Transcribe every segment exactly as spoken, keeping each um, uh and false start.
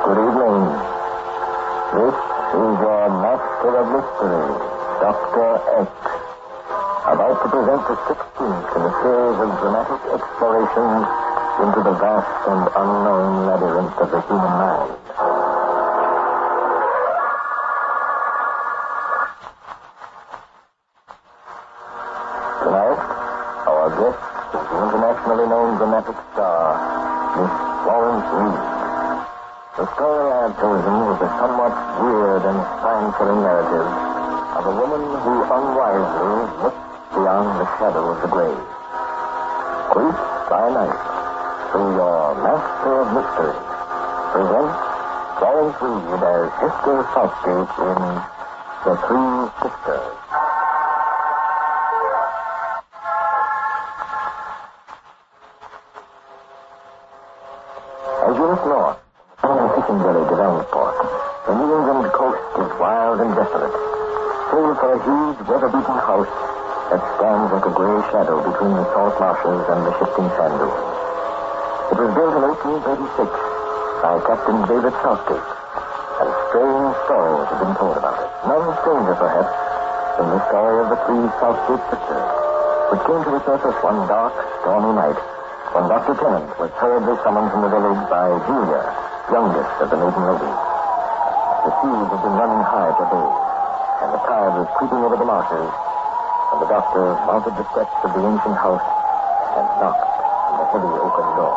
Good evening. This is your Master of Mystery, Doctor X, about to present the sixteenth in a series of dramatic explorations into the vast and unknown labyrinth of the human mind. Tonight, our guest is the internationally known dramatic star, Miss Florence Reed. The story I have chosen is a somewhat weird and spine-filling narrative of a woman who unwisely looked beyond the shadow of the grave. Creep by night, through your Master of Mystery, presents Florence Reed as Hester Southgate in The Three Sisters. As you look north, from the fishing village of Elmsport, the New England coast is wild and desolate, save for a huge, weather-beaten house that stands like a gray shadow between the salt marshes and the shifting sand dunes. It was built in eighteen thirty-six by Captain David Southgate, and strange stories have been told about it. None stranger, perhaps, than the story of the three Southgate sisters, which came to the surface one dark, stormy night when Doctor Tennant was hurriedly summoned from the village by Julia, youngest of the maiden ladies. The seas had been running high for days, and the tide was creeping over the marshes, and the doctor mounted the steps of the ancient house and knocked on the heavy oaken door.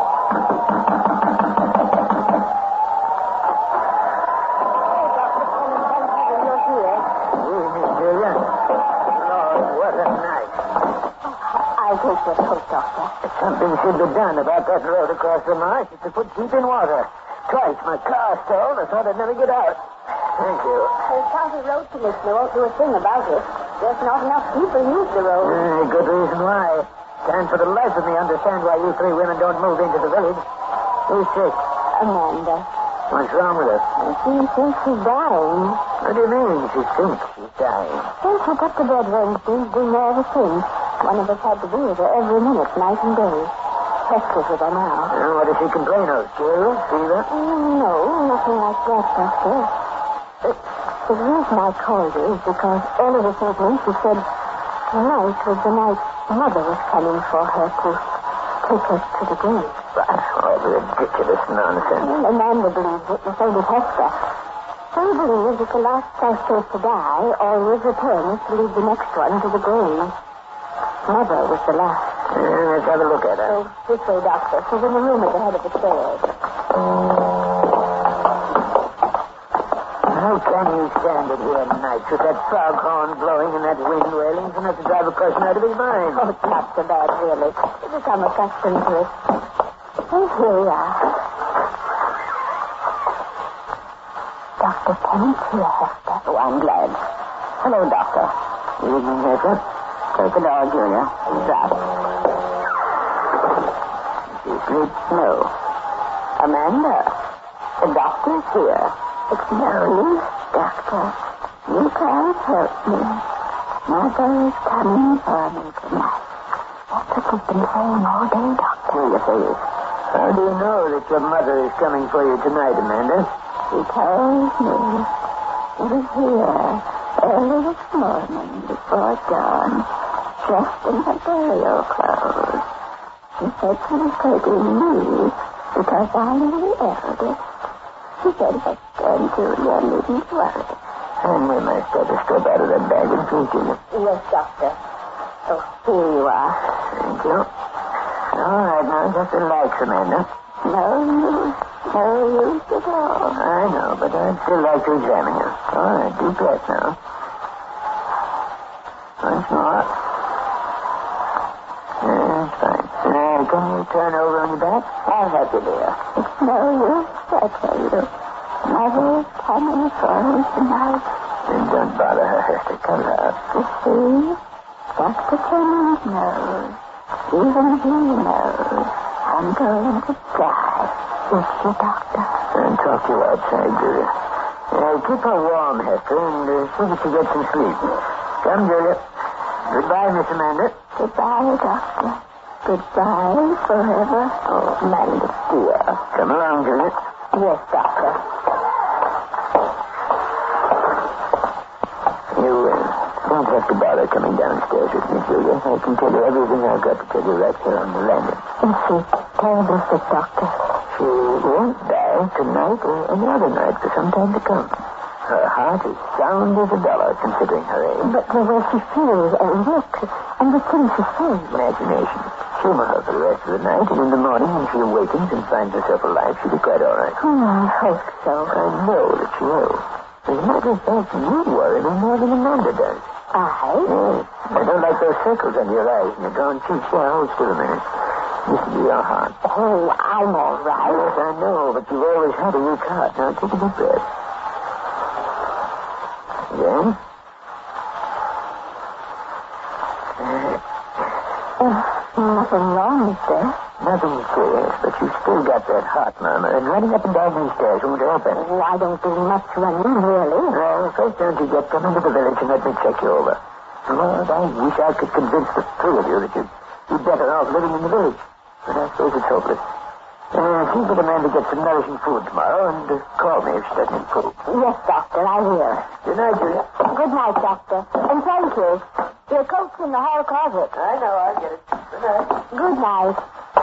I'll take your coat, Doctor. Something should be done about that road across the marsh. It's to put deep in water. Twice my car stalled. I thought I'd never get out. Thank you. The county road commissioner won't do a thing about it. There's not enough people use the road. Uh, good reason why. Can't for the life of me understand why you three women don't move into the village. Who's sick? Amanda. What's wrong with her? She thinks she's dying. What do you mean she thinks she's dying? Since we got to bed Wednesday, she's been there ever since. One of us had to be with her every minute, night and day. Hester's with her now. Uh, what does she complain of? Chills? Fever? Mm, no, nothing like that, Doctor. Uh, the reason I called you is because early this evening she said tonight was the night Mother was coming for her to take her to the grave. All ridiculous nonsense. Well, Amanda believes it, the same as Hester. They believe that the last Southgate to die always returns to lead the next one to the grave. Mother was the last. Uh, let's have a look at her. Oh, this way, Doctor. She's in the room at the head of the stairs. How can you stand it here nights with that foghorn blowing and that wind wailing enough to drive a person out of his mind? Oh, it's not so bad, really. We've become accustomed to it. Oh, here we are. Doctor Tennant here, Hester. Oh, I'm glad. Hello, Doctor. Evening, Hester. Take the door, Julia. Drop. She sleeps? No. Amanda, the doctor's here. It's no use, Doctor. You can't help me. Mother is coming for me tonight. That's what we've been saying all day, Doctor. Julia, face. How do you know that your mother is coming for you tonight, Amanda? She told me. She was here early this morning before dawn, dressed in her burial clothes. She said she was taking me because I'm the eldest. She said Hester and Julia needn't worry. And we must get a step out of that bag and feed Julia. Yes, Doctor. Oh, here you are. Thank you. All right, now, just relax, Amanda. No use. No use at all. I know, but I'd still like to examine you. All right, deep breath now. Once more. That's fine. Now, can you turn over on your back? I'll help you, dear. It's no use, I tell you. Mother is coming for me tonight. Then don't bother her, Hester. Come out. You see? Doctor Tennant knows. Even he knows. I'm going to die. Is she, Doctor? And talk you outside, Julia. Uh, keep her warm, Hester, and uh, see that she gets some sleep. Come, Julia. Goodbye, Miss Amanda. Goodbye, Doctor. Goodbye forever. Oh, Amanda, dear. Come along, Julia. Yes, Doctor. You uh, don't have to bother coming downstairs with me, Julia. I can tell you everything I've got to tell you right here on the landing. Is she terribly sick, Doctor? She won't die tonight or any other night for some time to come. Her heart is sound as a dollar, considering her age. But the way she feels and looks and the things she says. Imagination. Humor her for the rest of the night, and in the morning when she awakens and finds herself alive, she'll be quite all right. Oh, I hope so. I know that she will. As a matter of fact, you worry me more than Amanda does. I? Yes. I don't like those circles under your eyes and your drawn cheeks. Yeah, hold still a minute. Used to be your heart. Oh, I'm all right. Yes, I know, but you've always had a weak heart. Now, take a deep breath. Again. Uh, nothing wrong, mister. Nothing serious, but you've still got that heart murmur, and running up and down these stairs won't help it. Oh, I don't do much running, really. Well, first don't you get come into the village and let me check you over. Lord, I wish I could convince the three of you that you'd be better off living in the village. But I suppose it's hopeless. Uh, see that Amanda gets some nourishing food tomorrow, and uh, call me if she doesn't improve. Yes, Doctor, I will. Good night, Julia. Good night, Doctor. And thank you. Your coat's in the hall closet. I know, I'll get it. Good night. Good night.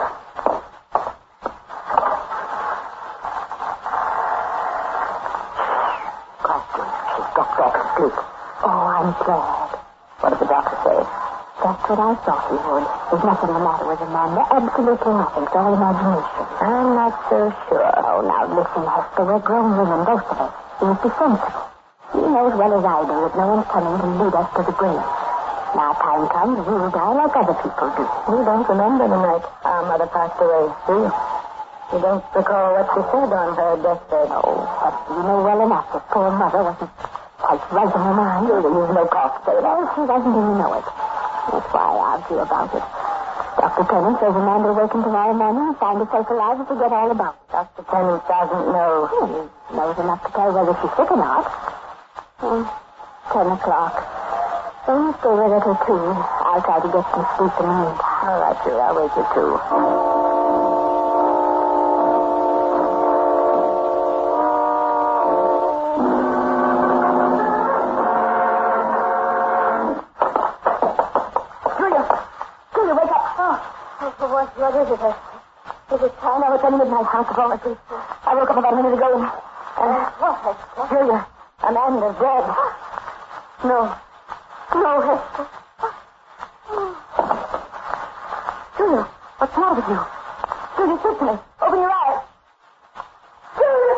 Doctor, she's got back to sleep. Oh, I'm glad. What did the doctor say? That's what I thought he would. There's nothing the matter with Amanda. Absolutely nothing. It's all imagination. I'm not so sure. Oh, now listen, Hester. We're grown women, both of us. You must be sensible. You know as well as I do that no one's coming to lead us to the grave. Now, time comes, we'll die like other people do. You don't remember the night our mother passed away, do you? You don't recall what she said on her deathbed? Oh, but you know well enough that poor mother wasn't quite right in her mind. There's no cause to say that. Well, she doesn't even know it. That's why I argue about it. Doctor Tennant says Amanda will waken tomorrow morning and find herself alive and forget all about it. Doctor Tennant doesn't know. Well, he knows enough to tell whether she's sick or not. Hmm. Ten o'clock. Well, stay with her till two. I'll try to get some sleep in the meantime. All right, Julia. I'll wait till two. What, what is it? Is it time? I was at midnight house of all asleep. I woke up about a minute ago and... Uh, what, Hester? Julia, Amanda's dead. No. No, Hester. Julia, what's the matter with you? Julia, speak to me. Open your eyes. Julia!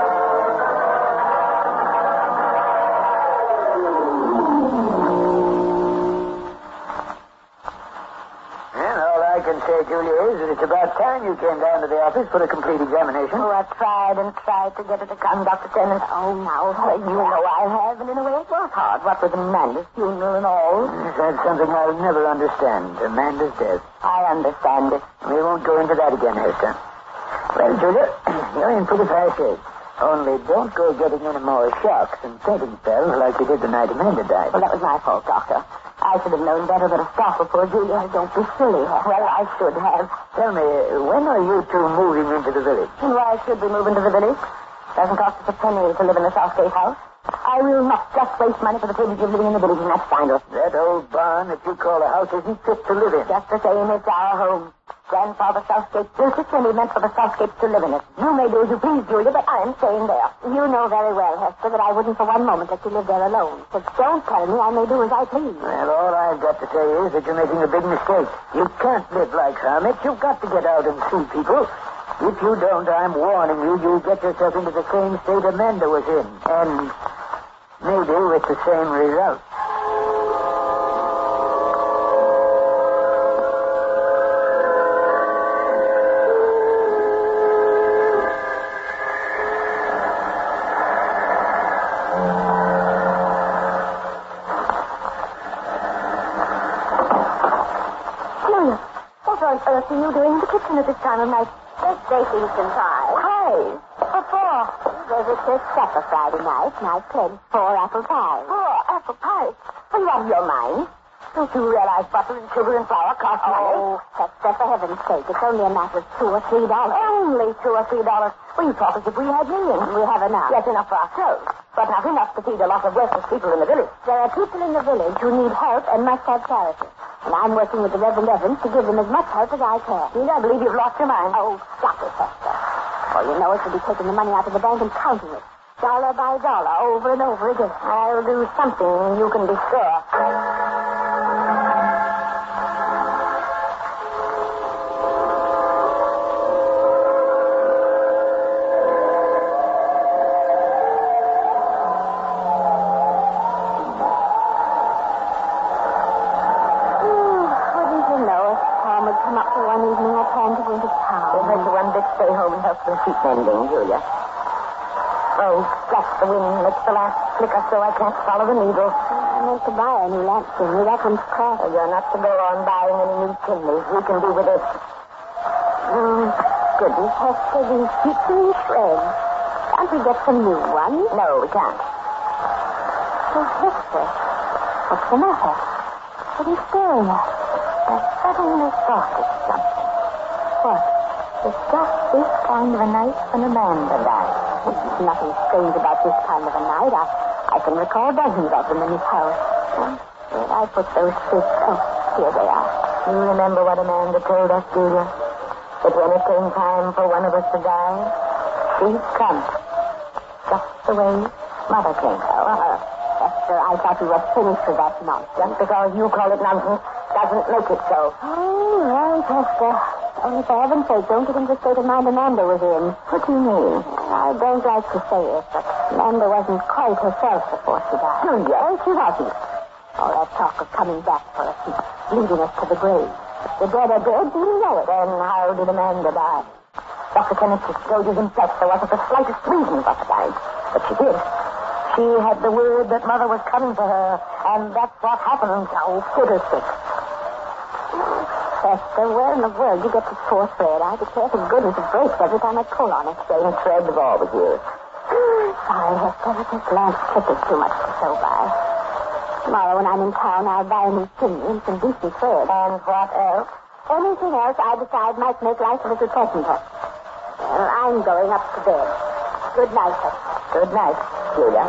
I can say, Julia, is that it's about time you came down to the office for a complete examination. Oh, I've tried and tried to get her to come, Doctor Tennant. Oh, now, well, you know I have, and in a way it was hard. What with Amanda's funeral and all. Yes, that's something I'll never understand. Amanda's death. I understand it. We won't go into that again, Hester. Well, Julia, you're in pretty fair shape. Only don't go getting any more shocks and fainting spells like you did the night Amanda died. Well, that was my fault, Doctor. I should have known better than to stop her, poor Julia. Don't be silly. Well, I should have. Tell me, when are you two moving into the village? And why should we move into the village? Doesn't cost us a penny to live in the Southgate house. I will not just waste money for the privilege of living in the village, and that's final. That old barn that you call a house isn't fit to live in. Just the same, it's our home. Grandfather Southgate built it when he meant for the Southgates to live in it. You may do as you please, Julia, but I'm staying there. You know very well, Hester, that I wouldn't for one moment let you live there alone. So don't tell me I may do as I please. Well, all I've got to say is that you're making a big mistake. You can't live like hermits. You've got to get out and see people. If you don't, I'm warning you, you'll get yourself into the same state Amanda was in. And maybe with the same result. What on earth are you doing in the kitchen at this time of night? Just baking some pie. Pies? What for? There's a church supper Friday night, and I pledged four apple pies. Four apple pies? Are you out of your mind? Don't you realize butter and sugar and flour cost money? Oh, Hester, for heaven's sake, it's only a matter of two or three dollars. Only two or three dollars? Well, you talk as if we had millions. We have enough. Yes, enough for ourselves. But not enough to feed a lot of worthless people in the village. There are people in the village who need help and must have charity. And I'm working with the Reverend Evans to give them as much help as I can. You I believe you've lost your mind. Oh, stop it, Hester. Well, you know it will be taking the money out of the bank and counting it. Dollar by dollar, over and over again. I'll do something, you can be sure. Keep mending, Julia. Oh, blast the wind. It's the last flicker so I can't follow the needle. I meant to buy a new lamp chimney. That one's cracked. Oh, you're not to go on buying any new chimneys. We can do with it. Mm, goodness, Hester, these keep in shreds. Can't we get some new ones? No, we can't. Oh, Hester, what's the matter? What are you staring at? I suddenly thought of something. What? It's just this kind of a night when Amanda died. There's nothing strange about this kind of a night. I, I can recall dozens of them in this house. Where did I put those six? Oh, here they are. You remember what Amanda told us, Julia? That when it came time for one of us to die, she'd come. Just the way Mother came. Oh, uh, Esther, I thought you were finished with that nonsense. Because you call it nonsense doesn't make it so. Oh, right, Esther. Only for heaven's sake, don't get into the state of mind Amanda was in. What do you mean? I don't like to say it, but Amanda wasn't quite herself before she died. Oh, yes, she wasn't. All that talk of coming back for us and leading us to the grave. The dead are dead, do you know it? Then how did Amanda die? Doctor Kenneth just told you himself there wasn't the slightest reason for her dying. But she did. She had the word that Mother was coming for her, and that's what happened. Oh, fiddlestick. Hester, where in the world you get this poor thread? I declare to goodness it breaks every time I pull on it. Same thread of all with you. Sorry, Hester, but this lamp clip is too much to sew by. Tomorrow when I'm in town, I'll buy a new chimney and some decent thread. And what else? Anything else I decide might make life a little pleasanter. Well, I'm going up to bed. Good night, Hester. Good night, Julia.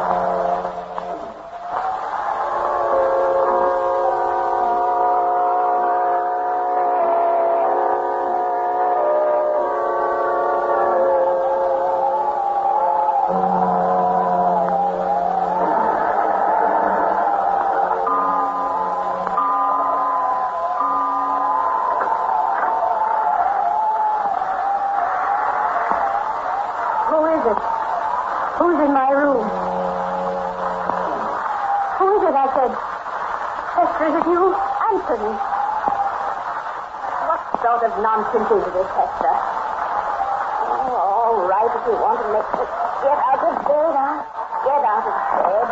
Nonsense is this, Hester? Oh, all right, if you want to make me get out of bed, I'll get out of bed.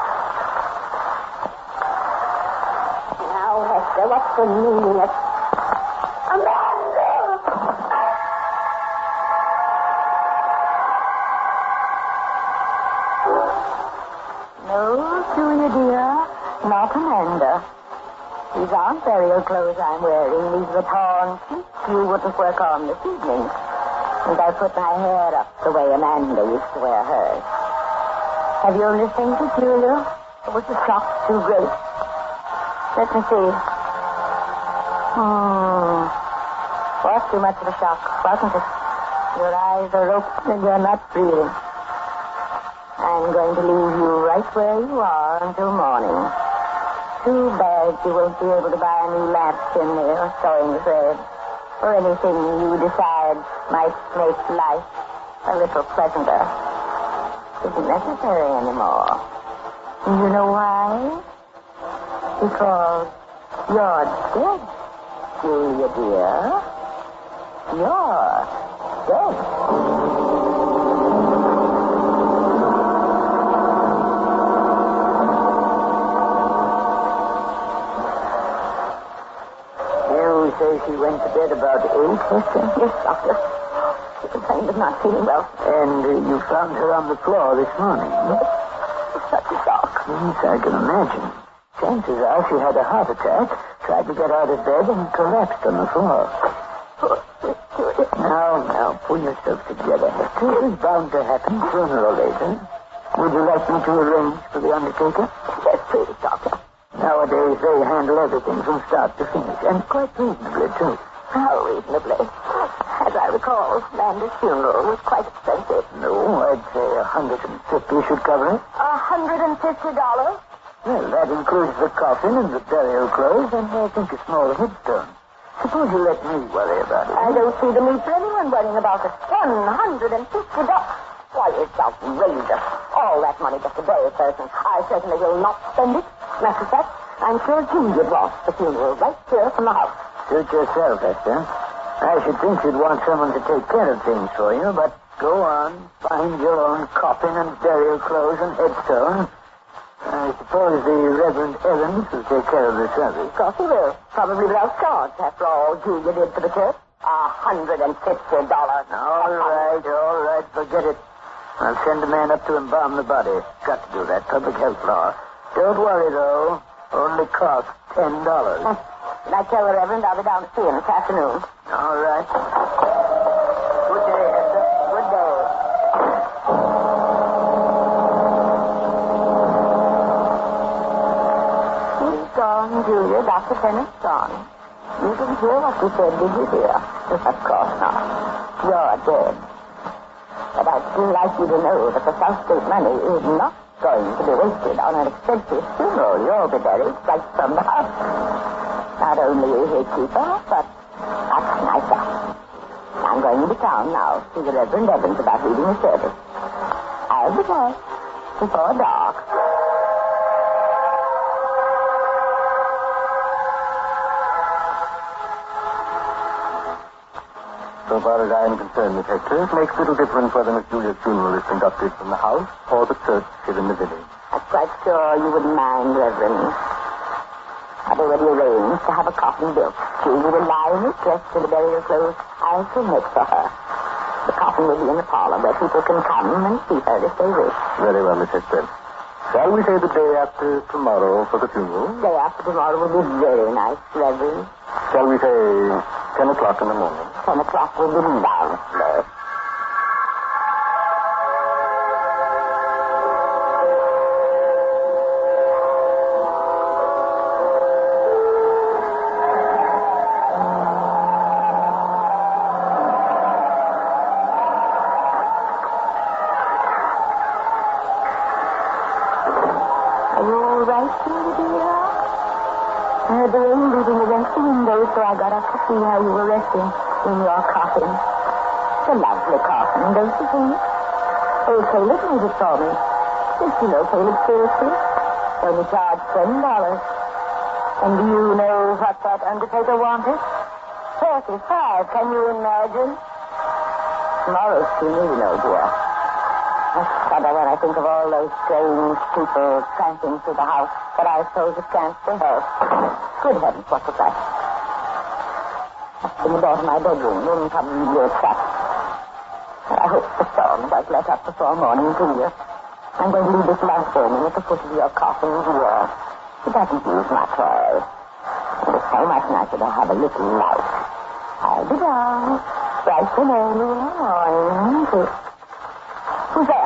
Now, Hester, what's the meaning of... Amanda! No, Julia, dear, not Amanda. These aren't burial clothes I'm wearing. These are the torn sheets you wouldn't work on this evening. And I put my hair up the way Amanda used to wear hers. Have you only seen it, Julia? Or was the shock too great? Let me see. Hmm. Was too much of a shock, wasn't it? Your eyes are open and you're not breathing. I'm going to leave you right where you are until morning. Too bad you won't be able to buy a new lamp chimney or sewing thread or anything you decide might make life a little pleasanter. Isn't necessary anymore. And you know why? Because you're dead, Julia dear. You're dead. Say she went to bed about eight, Hester? Yes, doctor. She complained of not feeling well. And uh, you found her on the floor this morning? Yes. Such a shock. Yes, I can imagine. Chances are she had a heart attack, tried to get out of bed, and collapsed on the floor. Now, now, pull yourself together, Hector. This is bound to happen sooner or later. Would you like me to arrange for the undertaker? Yes, please, Doctor. Nowadays, they handle everything from start to finish, and quite reasonably, too. How reasonably? As I recall, Lander's funeral was quite expensive. No, I'd say a hundred and fifty should cover it. A hundred and fifty dollars? Well, that includes the coffin and the burial clothes, and I think a small headstone. Suppose you let me worry about it. I don't see the need for anyone worrying about it. One hundred and fifty dollars. Why, it's outrageous. All that money just to bury a person. I certainly will not spend it. Matter of fact, I'm sure Julia brought the funeral right here from the house. Suit yourself, Esther. I should think you'd want someone to take care of things for you, but go on. Find your own coffin and burial clothes and headstone. I suppose the Reverend Evans will take care of the service. Of course he will. Probably without charge, after all Julia did for the church. A hundred and fifty dollars. All right, all right. Forget it. I'll send a man up to embalm the body. Got to do that. Public health law. Don't worry, though. Only cost ten dollars. Did I tell the Reverend I'll be down to see him this afternoon? All right. Good day, Esther. Good day. He's gone, Julia. Doctor Bennett's gone. You didn't hear what he said, did you, dear? Of course not. You're dead. But I'd still like you to know that the South State money is not going to be wasted on an expensive funeral. You'll be buried right from the house. Not only is he cheaper, but much nicer. I'm going into town now to see the Reverend Evans about reading the service. I'll be back before dark. So far as I am concerned, Miss Hector, it makes little difference whether Miss Julia's funeral is conducted from the house or the church here in the village. I'm quite sure you wouldn't mind, Reverend. I've already arranged to have a coffin built. Julia will lie in it, dressed in the burial clothes I shall make for her. The coffin will be in the parlor where people can come and see her if they wish. Very well, Miss Hector. Shall we say the day after tomorrow for the funeral? The day after tomorrow will be very nice, Reverend. Shall we say ten o'clock in the morning? Ten o'clock will be marvelous. Are you all right, Julia, dear? I heard the rain beating against the window, so I got up to see how you were resting in your coffin. It's a lovely coffin, don't you think? Old Caleb made it for me. Did you know Caleb seriously? Only charged ten dollars. And do you know what that undertaker wanted? Thirty-five, can you imagine? Tomorrow's funeral, you know, dear. I shudder when I think of all those strange people tramping through the house, but I suppose it can't be helped. Good heavens, what was that? That's in the door to my bedroom. Room probably will shut. I hope the storm does let up before morning, Julia. I'm going to leave this lamp burning at the foot of your coffin here. It doesn't use much oil. And it's so much nicer to have a little light. I'll be down bright and early in the morning. Who's there?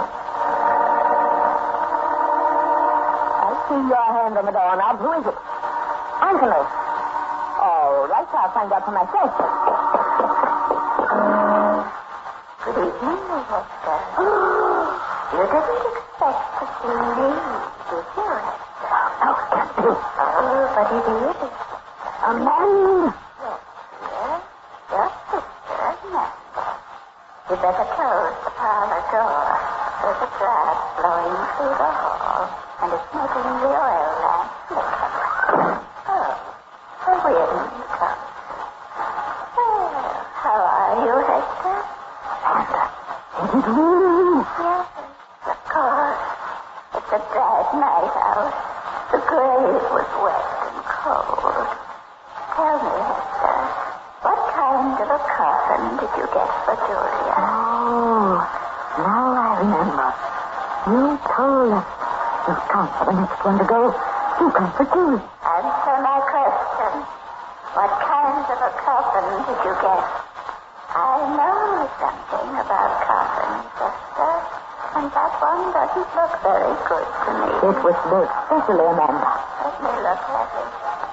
I see your hand on the doorknob. Who is it? Angelo. All right, I'll find out for myself. Good evening, Hector. You didn't expect to see me, did you? Oh, can't be. Oh, but it is. Amanda. Yes, dear. Your sister, Amanda. You better close the parlor door. There's a draft blowing through the hall, and it's making the oil lamp flicker. Oh, a wind comes. Well, how are you, Hector? Santa, is it really? Yes, of course. It's a bright night out. The grave was wet and cold. Tell me, Hector, what kind of a coffin did you get for Julia? Oh, now I remember. You told us. You've come for the next one to go. You comfort Julie. Answer my question. What kind of a coffin did you get? I know something about coffins, Esther, and that one doesn't look very good to me. It was built specially, Amanda. Let me look at it.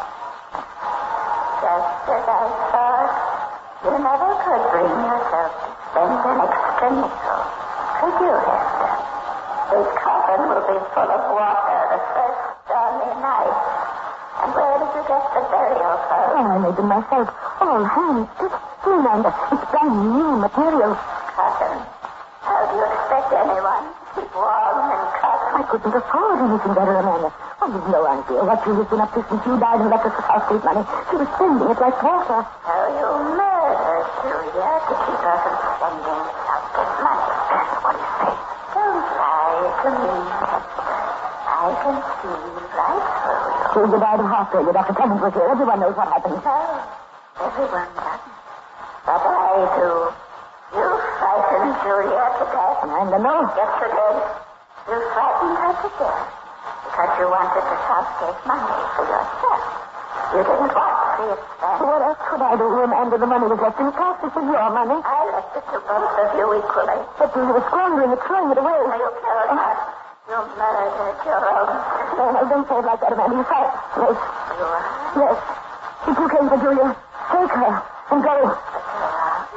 Just as I thought, you never could bring yourself to spend an extra nickel. Could you, Esther? This coffin will be full of water the first stormy night. And where did you get the burial clothes? Oh, I made them myself. All hands. Just see, Amanda. It's brand new material. Cotton. How do you expect anyone to keep warm in cotton? I couldn't afford anything better, Amanda. Oh, you've no idea what Julie's been up to since you died and left us the South Street money. She was spending it like water. So you murdered Julia to keep her from spending South Street money. That's what he said. Don't lie to me, Esther. I can see right through you. Julia died of heart failure. Doctor Clemens was here. Everyone knows what happened. No, everyone doesn't. But I do. You frightened Julia to death. Amanda, no. Yes, you did. You frightened her to death because you wanted the South Gate money for yourself. You didn't want to see it spent. What else could I do, Amanda? The money was left in cash. It was your money. I left it to both of you equally. But you were squandering it, throwing it away. You killed her. You murdered your own. No, no, don't say it like that, Amanda. You fight. Yes. You are. Yes. If you came for Julia, take her and go. But you're wrong.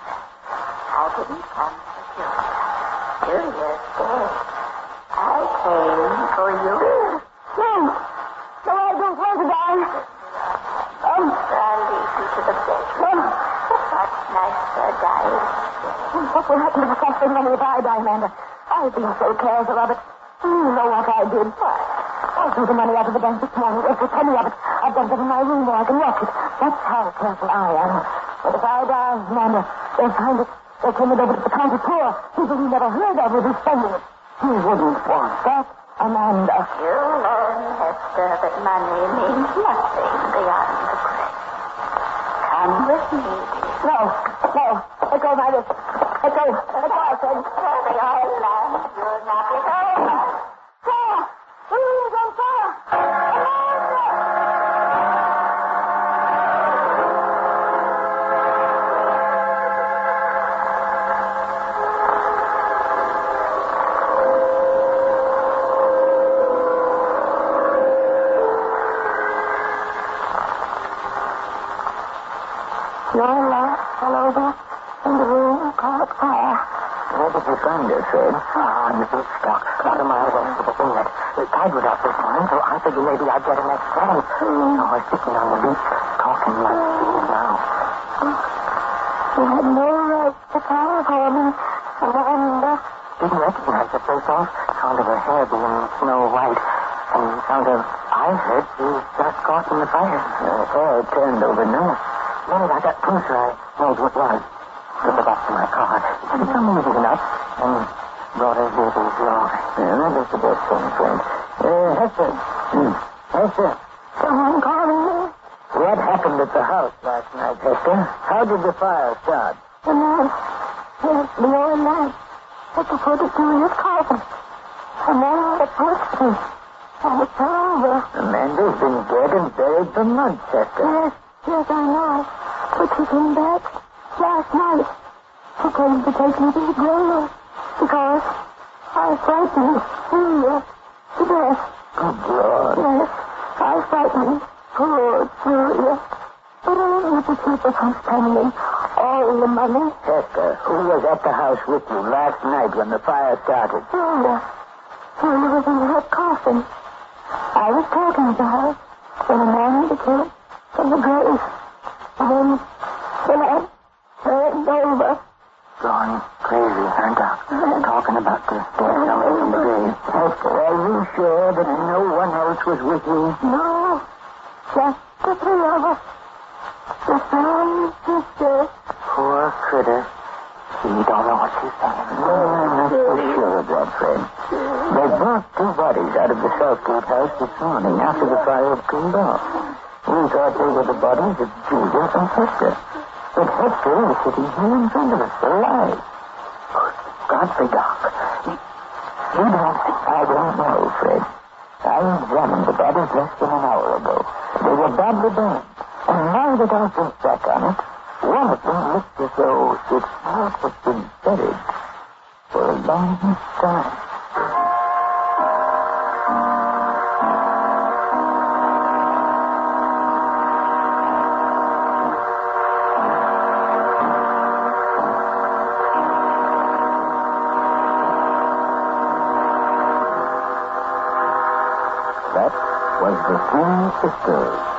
I didn't come for Julia. Julia's dead. I came for you. No. No, I don't want to die. Um, I'll lead you to the bed. no. Much nicer dying. What will happen to the suffering money if I die, Amanda? I've been so careful of it. You know what I did. What? I threw the money out of the bank this morning. Every penny of it. I've done it in my room where I can watch it. That's how careful I am. But if I die, Amanda, they'll find it. They'll turn it over to the county poor. People we never heard of will be spending it. You wouldn't want that, Amanda. You learn, Hester, that money means nothing beyond the grave. Come with me, dear. No, no. Let go of my wrist. Let go. Let go, I said. Hurry, I'll land. You'll knock it over. Sarah! Please, I'm Sarah! Amanda! Your life fell over in the room caught fire. Where did you find her, Fred? Ah, you big stock. About a mile west of the inlet. The tide was out this morning, so I figured maybe I'd get her next chance. So we're sitting on the beach, talking like she is now. You had no right to call for me, Amanda. Didn't recognize her first off. Sound of her hair being snow white. And sound of, I heard she was just caught in the fire. Her hair turned over north. Minute I got closer, I knows what was. Took her back to my car. She come easy enough and brought her here to the door. Yeah, that was the best thing, friend. Uh, Hester. Hmm. Hester. Someone calling me? What happened at the house last night, Hester? How did the fire start? The man. Yes, the old man. At the foot of Julia's coffin. A man that pushed me. And it's over. Amanda's been dead and buried for months, Hester. Yes, yes, I know. But she came back last night. She came to take me to the grave because I frightened Julia to death. Good Lord. Yes, I frightened poor Julia. But only to keep her from spending all the money. Hester, who was at the house with you last night when the fire started? Julia. Julia was in her coffin. I was talking to her when a man became from the grave. And then, then I turned over. Gone crazy, aren't I? Talking about the dead coming from the grave. Hester, are you sure that no one else was with you? No, just the three of us. The same sister. Poor critter. She don't know what she's saying. No, I'm not so sure of that, Fred. They brought two bodies out of the Southgate house this morning after the fire had cooled off. We thought they were the bodies of Julia and Hester. But Hester is sitting here in front of us, alive. Godfrey Doc. You don't think I don't know, Fred. I examined the bodies less than an hour ago. They were badly burned. And now that I think back on it, one of them looked as though its heart had been buried for a long time. That was The Three Sisters,